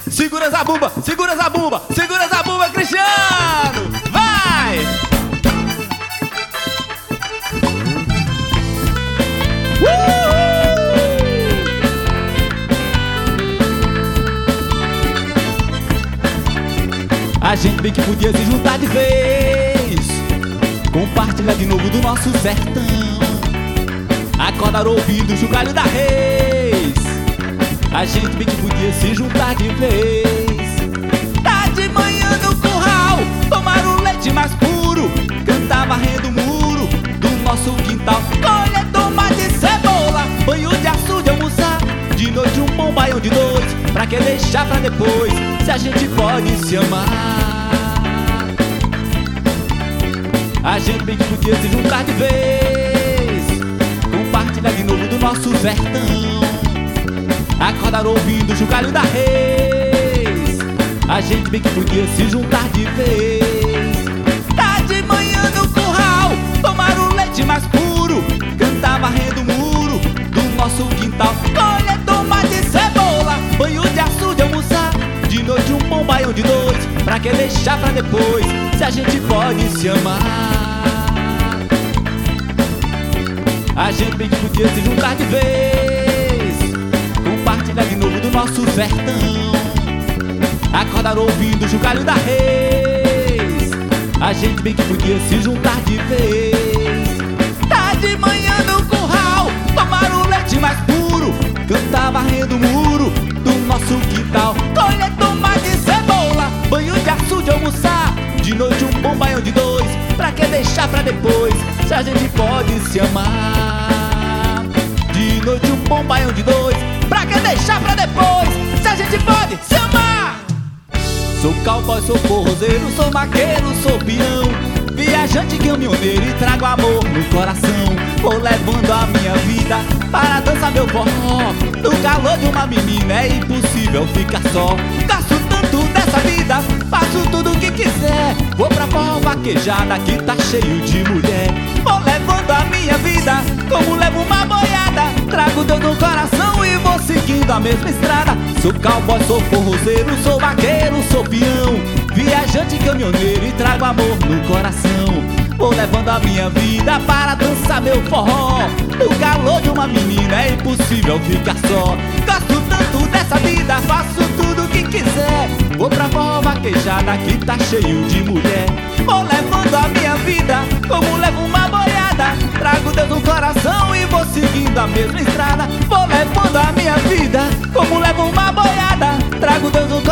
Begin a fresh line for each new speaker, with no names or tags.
Segura essa bumba, segura essa bumba, segura essa bumba, Cristiano! Vai! A gente bem que podia se juntar de vez, compartilhar de novo do nosso sertão, acordar ouvindo o chocalho da Reis. A gente bem que podia se juntar de vez. Tá de manhã no curral, tomar o leite mais puro, cantar varrendo o muro do nosso quintal, colher tomate e cebola, banho de açude, almoçar de noite um bom baião de dois. Pra que deixar pra depois, se a gente pode se amar? A gente bem que podia se juntar de vez, compartilhar de novo do nosso sertão, acordar ouvindo o chocalho da Reis. A gente bem que podia se juntar de vez. Tá de manhã no curral, tomar o leite mais puro, cantar varrendo o muro do nosso quintal, colher tomate e cebola, banho de açude, almoçar de noite um bom baião de dois. Pra que deixar pra depois, se a gente pode se amar? A gente bem que podia se juntar de vez, compartilhar de novo do nosso sertão, acordar ouvindo o chocalho da Reis. A gente bem que podia se juntar de vez. Tá de manhã no curral, tomar o leite mais puro, cantar varrendo o muro do nosso quintal, colher tomate e cebola, banho de açude, almoçar de noite um bom baião de dois. Pra que deixar pra depois, se a gente pode se amar? De noite um bom baião de dois. Pra que deixar pra depois, se a gente pode se amar? Sou cowboy, sou forrozeiro, sou maqueiro, sou peão, viajante, caminhoneiro e trago amor no coração. Vou levando a minha vida para dançar meu forró. No calor de uma menina é impossível ficar só. Gasto tanto dessa vida, faço tudo o que quiser. Vou pra forró vaquejada que tá cheio de mulher. Vou levando a minha vida como levo uma boiada. Trago Deus no coração e vou seguindo a mesma estrada. Sou cowboy, sou forrozeiro, sou vaqueiro, sou peão, viajante, caminhoneiro e trago amor no coração. Vou levando a minha vida para dançar meu forró. No calor de uma menina é impossível ficar só. Gosto tanto dessa vida, faço tudo o que quiser. Vou pra forró vaquejada que tá cheio de mulher. Vou levando a minha vida como levo uma boiada. Trago Deus no coração e vou seguindo a mesma estrada. Vou levando a minha vida como levo uma boiada. Trago Deus no